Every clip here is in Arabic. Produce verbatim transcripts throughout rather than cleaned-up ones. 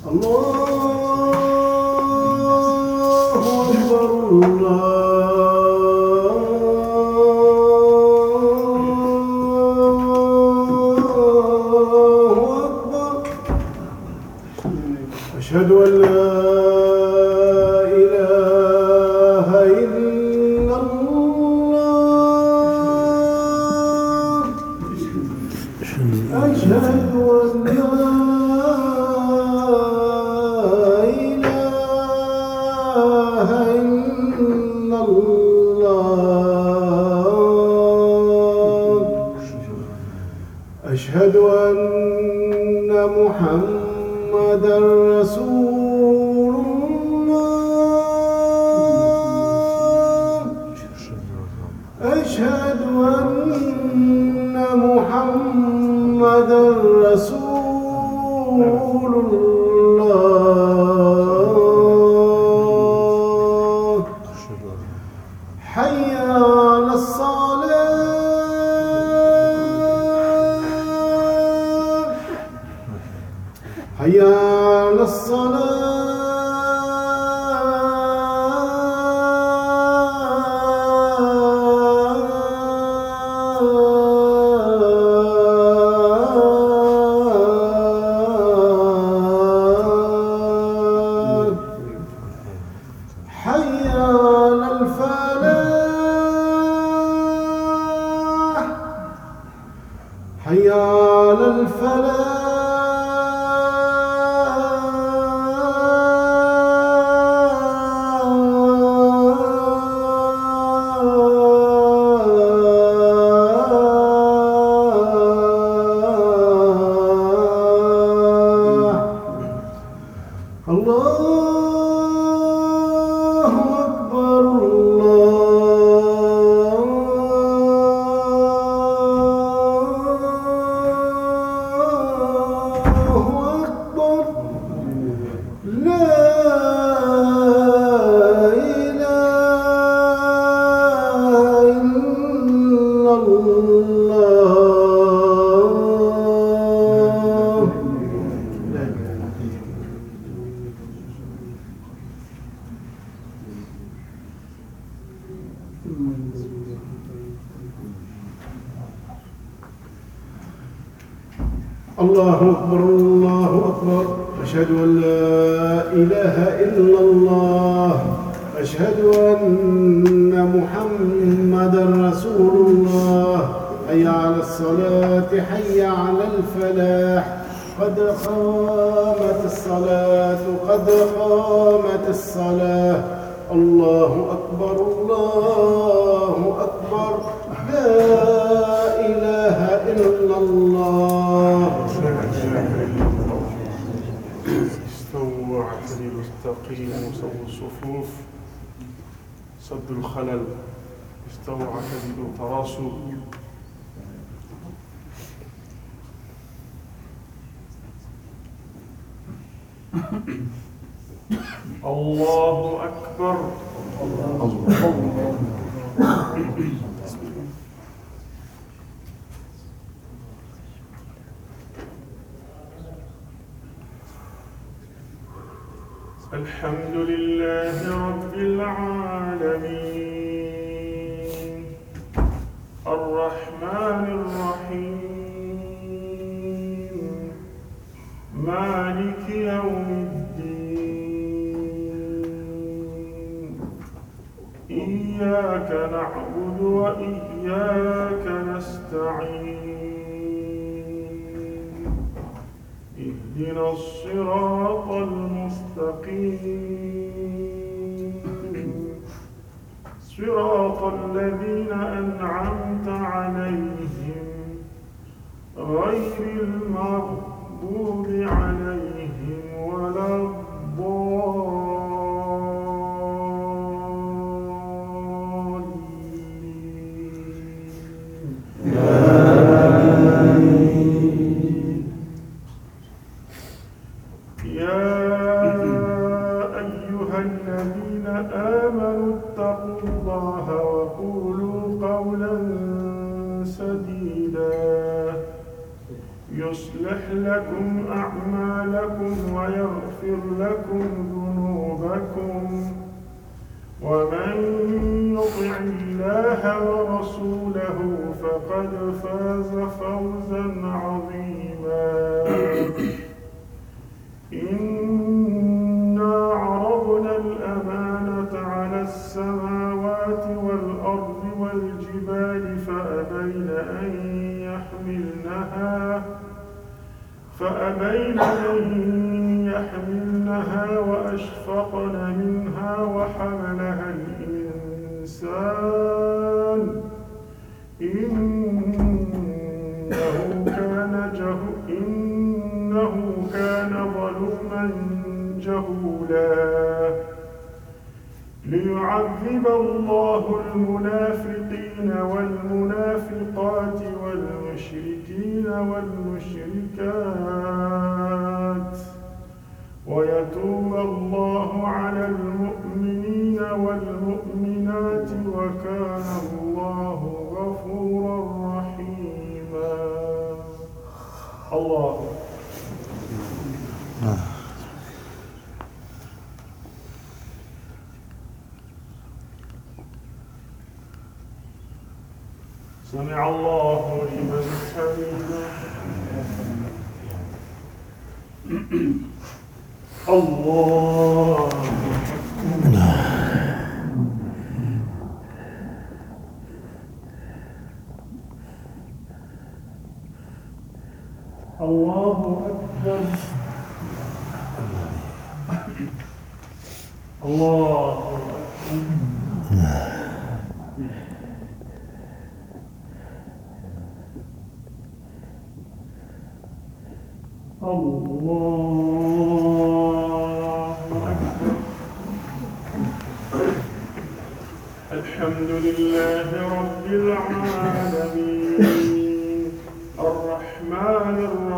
أشهد أن لا إله إلا الله أشهد أن لا إله إلا الله أشهد أن محمدًا رسول الله أشهد أن محمدًا رسول الله حي على الصلاة حي على الصلاة حي على الفلاح حي على الفلاح الله أكبر الله أكبر لا إله إلا الله الله أكبر الله أكبر أشهد أن لا إله إلا الله أشهد أن محمدًا رسول الله حي على الصلاة حي على الفلاح قد قامت الصلاة قد قامت الصلاة الله أكبر الله أكبر لا إله إلا الله استووا واعتدلوا استقيموا سووا الصفوف سدوا الخلل استووا واعتدلوا تراصوا الله أكبر الحمد لله رب العالمين الرحمن الرحيم مالك يوم الدين إياك نعبد وإياك نستعين اهدنا الصراط المستقيم صراط الذين أنعمت عليهم غير المغضوب عليهم ولا الضالين. يا أيها الذين آمنوا اتقوا الله وقولوا قولا سديدا يصلح لكم أعمالكم ويغفر لكم ذنوبكم ومن يطع الله ورسوله فقد فاز فوزا عظيما. إنا عرضنا الأمانة على السماوات والأرض والجبال فأبين أن يحملنها فأبين أن يحملنها وأشفقن منها وحملها الإنسان إنه كان جهو إنه كان ظلوما جهولا. ليعذب الله المنافقين والمنافقات والمشركين والمشركات ويتوب الله على المؤمنين والمؤمنات وكان الله غفورا رحيما. الله سمع الله لمن حمده. الله الله أكبر. الله الله أكبر. الحمد لله رب العالمين الرحمن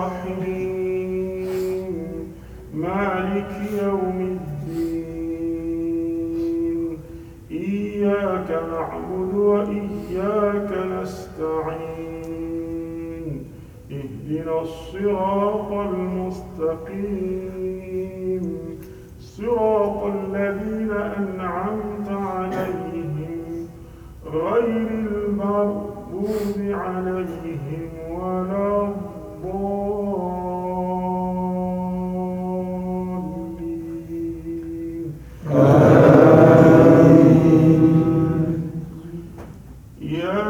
الرحيم مالك يوم الدين إياك نعبد وإياك نستعين اهدنا الصراط المستقيم صراط الذين أنعمت عليهم غير المغضوب عليهم ولا الضالين. يا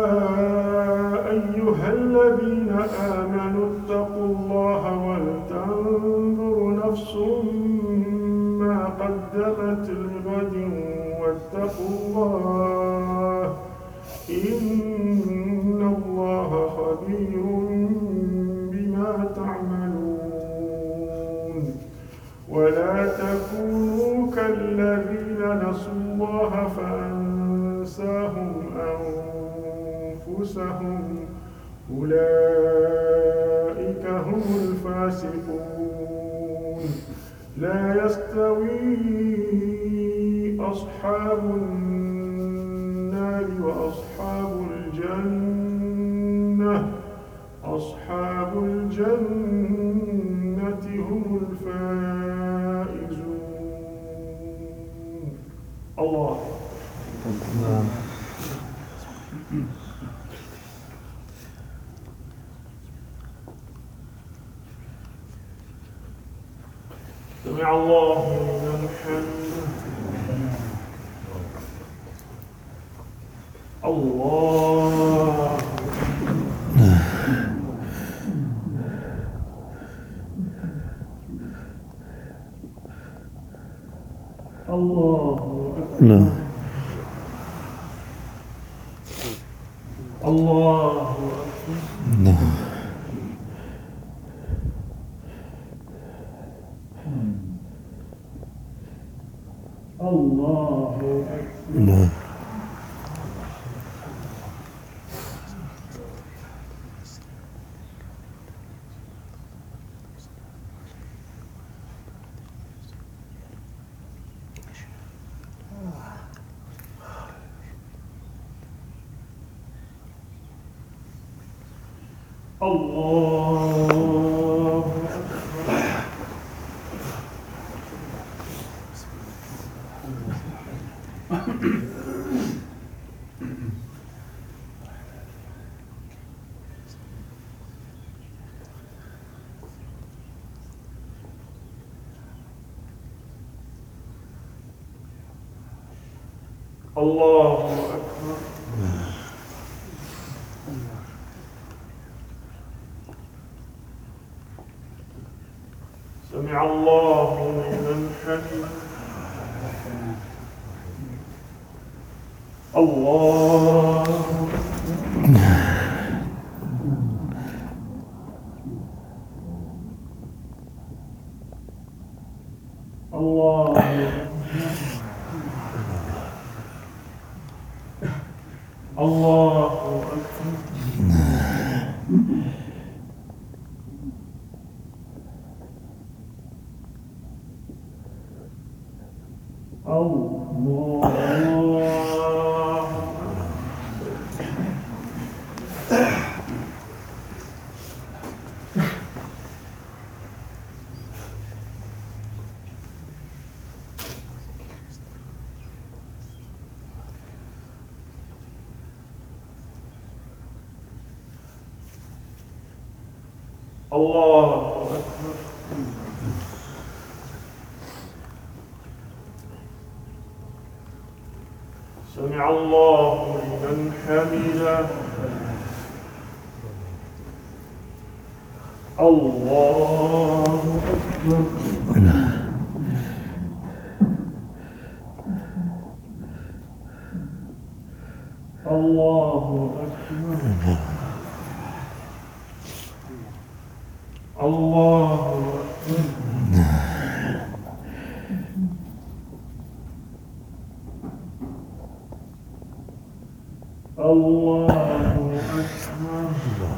أيها الذين آمنوا اتقوا الله ولتنظر نفس ما قدمت لغد واتقوا الله إن الله خبير بما تعملون. ولا تكونوا كالذين نسوا الله فأنساهم أنفسهم أولئك هم الفاسقون. لا يستوي أصحاب النار وأصحاب الجنة أصحاب الجنة هم الفائزون. الله سمع الله لمن حمده. الله الله أكبر. الله أكبر. الله أكبر. الله الله أكبر. سمع الله لمن حمده. الله الله الله أكبر. الله أكبر. سمع الله لمن حمده. الله أكبر. الله أكبر. الله أكبر. الله أكبر.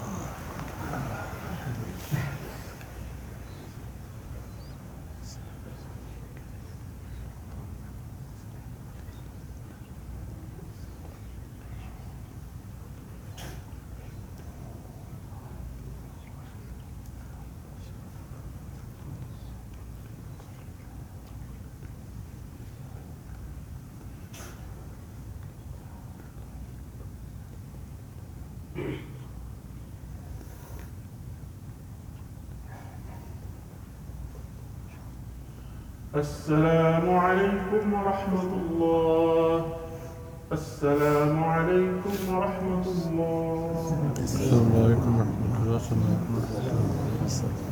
السلام عليكم ورحمة الله. السلام عليكم ورحمة الله. السلام عليكم ورحمة الله وبركاته.